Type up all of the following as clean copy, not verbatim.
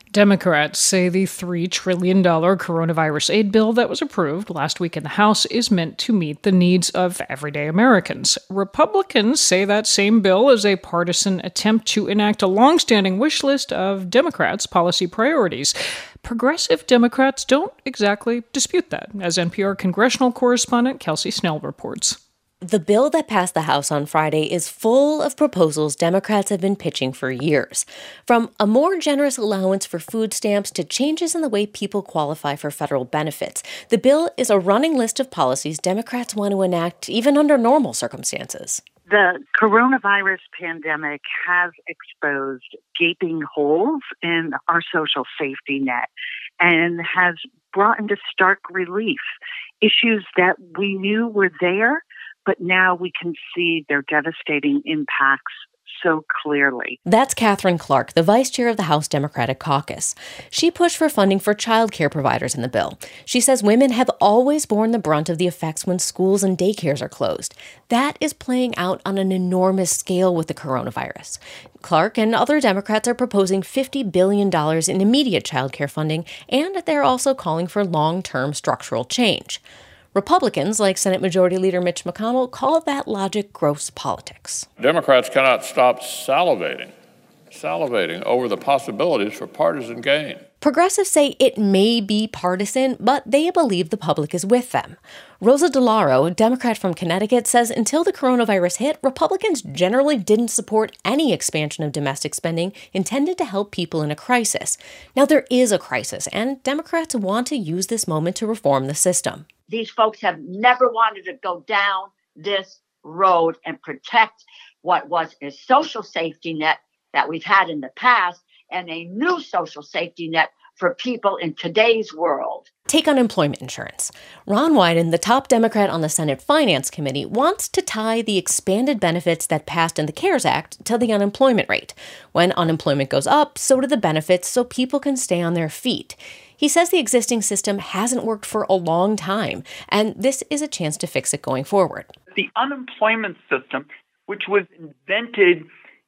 Democrats say the $3 trillion coronavirus aid bill that was approved last week in the House is meant to meet the needs of everyday Americans. Republicans say that same bill is a partisan attempt to enact a longstanding wish list of Democrats' policy priorities. Progressive Democrats don't exactly dispute that, as NPR congressional correspondent Kelsey Snell reports. The bill that passed the House on Friday is full of proposals Democrats have been pitching for years. From a more generous allowance for food stamps to changes in the way people qualify for federal benefits, the bill is a running list of policies Democrats want to enact even under normal circumstances. The coronavirus pandemic has exposed gaping holes in our social safety net and has brought into stark relief issues that we knew were there, but now we can see their devastating impacts so clearly. That's Katherine Clark, the vice chair of the House Democratic Caucus. She pushed for funding for child care providers in the bill. She says women have always borne the brunt of the effects when schools and daycares are closed. That is playing out on an enormous scale with the coronavirus. Clark and other Democrats are proposing $50 billion in immediate child care funding, and they're also calling for long-term structural change. Republicans, like Senate Majority Leader Mitch McConnell, call that logic gross politics. Democrats cannot stop salivating over the possibilities for partisan gain. Progressives say it may be partisan, but they believe the public is with them. Rosa DeLauro, a Democrat from Connecticut, says until the coronavirus hit, Republicans generally didn't support any expansion of domestic spending intended to help people in a crisis. Now there is a crisis, and Democrats want to use this moment to reform the system. These folks have never wanted to go down this road and protect what was a social safety net that we've had in the past and a new social safety net for people in today's world. Take unemployment insurance. Ron Wyden, the top Democrat on the Senate Finance Committee, wants to tie the expanded benefits that passed in the CARES Act to the unemployment rate. When unemployment goes up, so do the benefits, so people can stay on their feet. He says the existing system hasn't worked for a long time, and this is a chance to fix it going forward. The unemployment system, which was invented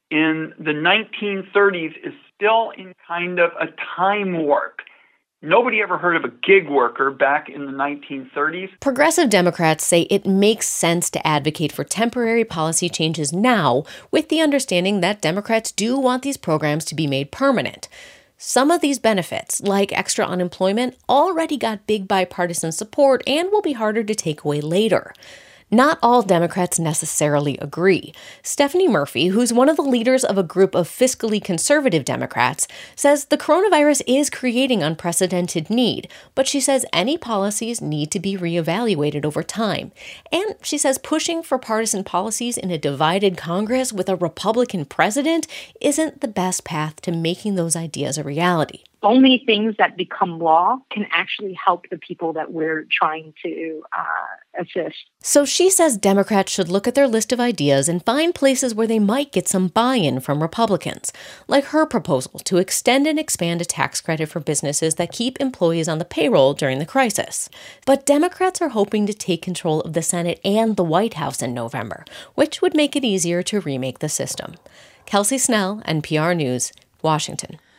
in the 1930s, is still in kind of a time warp. Nobody ever heard of a gig worker back in the 1930s. Progressive Democrats say it makes sense to advocate for temporary policy changes now, with the understanding that Democrats do want these programs to be made permanent. Some of these benefits, like extra unemployment, already got big bipartisan support and will be harder to take away later. Not all Democrats necessarily agree. Stephanie Murphy, who's one of the leaders of a group of fiscally conservative Democrats, says the coronavirus is creating unprecedented need, but she says any policies need to be reevaluated over time. And she says pushing for partisan policies in a divided Congress with a Republican president isn't the best path to making those ideas a reality. Only things that become law can actually help the people that we're trying to assist. So she says Democrats should look at their list of ideas and find places where they might get some buy-in from Republicans, like her proposal to extend and expand a tax credit for businesses that keep employees on the payroll during the crisis. But Democrats are hoping to take control of the Senate and the White House in November, which would make it easier to remake the system. Kelsey Snell, NPR News, Washington.